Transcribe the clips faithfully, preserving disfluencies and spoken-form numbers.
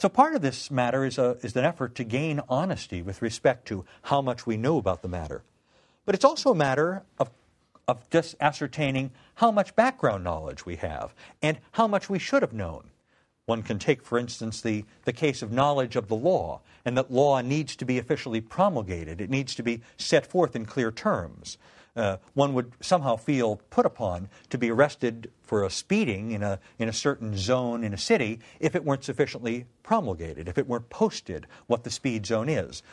So part of this matter is, a, is an effort to gain honesty with respect to how much we know about the matter. But it's also a matter of, of just ascertaining how much background knowledge we have and how much we should have known. One can take, for instance, the, the case of knowledge of the law, and that law needs to be officially promulgated. It needs to be set forth in clear terms. Uh, one would somehow feel put upon to be arrested for a speeding in a, in a certain zone in a city if it weren't sufficiently promulgated, if it weren't posted what the speed zone is.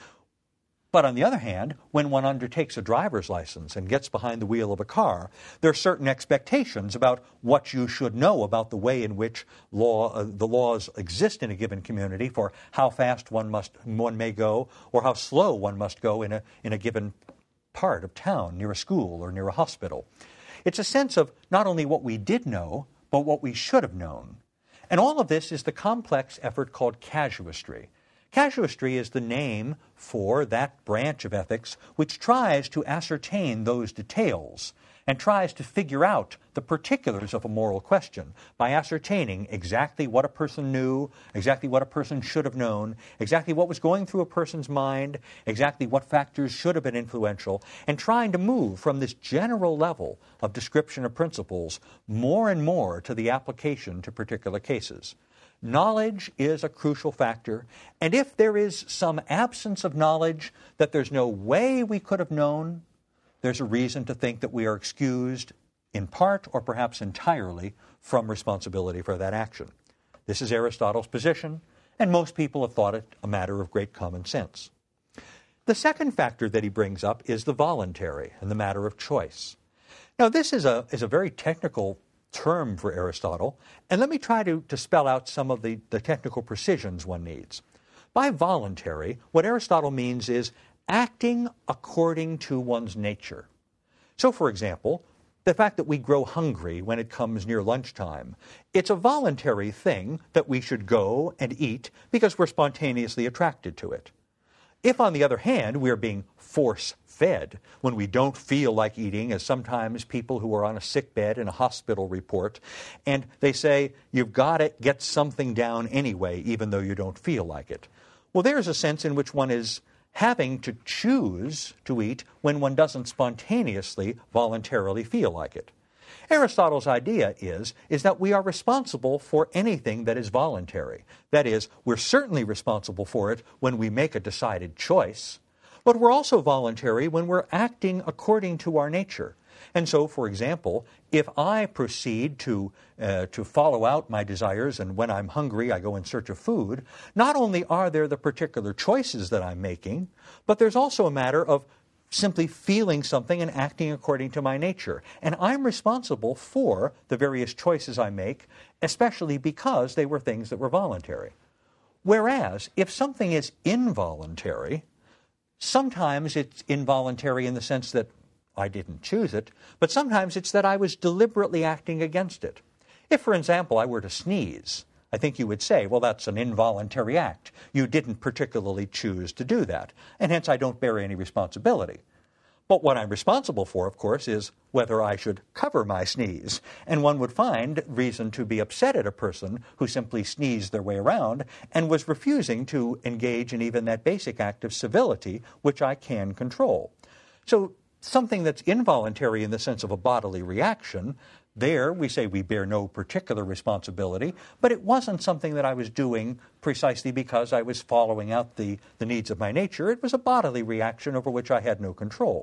But on the other hand, when one undertakes a driver's license and gets behind the wheel of a car, there are certain expectations about what you should know about the way in which law, uh, the laws exist in a given community for how fast one must one may go or how slow one must go in a in a given part of town, near a school or near a hospital. It's a sense of not only what we did know, but what we should have known. And all of this is the complex effort called casuistry. Casuistry is the name for that branch of ethics which tries to ascertain those details and tries to figure out the particulars of a moral question by ascertaining exactly what a person knew, exactly what a person should have known, exactly what was going through a person's mind, exactly what factors should have been influential, and trying to move from this general level of description of principles more and more to the application to particular cases. Knowledge is a crucial factor, and if there is some absence of knowledge that there's no way we could have known, there's a reason to think that we are excused in part or perhaps entirely from responsibility for that action. This is Aristotle's position, and most people have thought it a matter of great common sense. The second factor that he brings up is the voluntary and the matter of choice. Now, this is a, is a very technical term for Aristotle, and let me try to, to spell out some of the, the technical precisions one needs. By voluntary, what Aristotle means is acting according to one's nature. So, for example, the fact that we grow hungry when it comes near lunchtime, it's a voluntary thing that we should go and eat because we're spontaneously attracted to it. If, on the other hand, we're being force-fed when we don't feel like eating, as sometimes people who are on a sick bed in a hospital report, and they say, you've got to get something down anyway, even though you don't feel like it. Well, there's a sense in which one is having to choose to eat when one doesn't spontaneously, voluntarily feel like it. Aristotle's idea is, is that we are responsible for anything that is voluntary. That is, we're certainly responsible for it when we make a decided choice, but we're also voluntary when we're acting according to our nature. And so, for example, if I proceed to, uh, to follow out my desires and when I'm hungry I go in search of food, not only are there the particular choices that I'm making, but there's also a matter of simply feeling something and acting according to my nature. And I'm responsible for the various choices I make, especially because they were things that were voluntary. Whereas, if something is involuntary, sometimes it's involuntary in the sense that I didn't choose it, but sometimes it's that I was deliberately acting against it. If, for example, I were to sneeze, I think you would say, well, that's an involuntary act. You didn't particularly choose to do that, and hence I don't bear any responsibility. But what I'm responsible for, of course, is whether I should cover my sneeze. And one would find reason to be upset at a person who simply sneezed their way around and was refusing to engage in even that basic act of civility, which I can control. So something that's involuntary in the sense of a bodily reaction, there we say we bear no particular responsibility, but it wasn't something that I was doing precisely because I was following out the, the needs of my nature. It was a bodily reaction over which I had no control.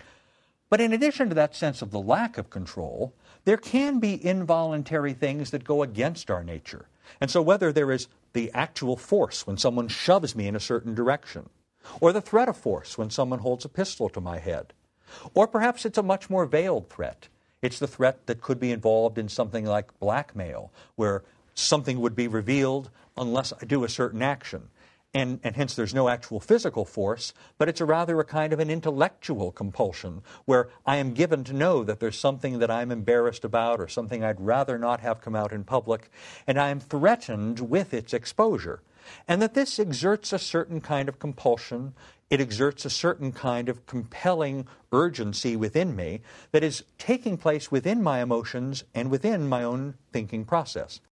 But in addition to that sense of the lack of control, there can be involuntary things that go against our nature. And so whether there is the actual force when someone shoves me in a certain direction, or the threat of force when someone holds a pistol to my head, or perhaps it's a much more veiled threat. It's the threat that could be involved in something like blackmail, where something would be revealed unless I do a certain action. And, and hence there's no actual physical force, but it's a rather a kind of an intellectual compulsion, where I am given to know that there's something that I'm embarrassed about or something I'd rather not have come out in public, and I am threatened with its exposure. And that this exerts a certain kind of compulsion. It exerts a certain kind of compelling urgency within me that is taking place within my emotions and within my own thinking process.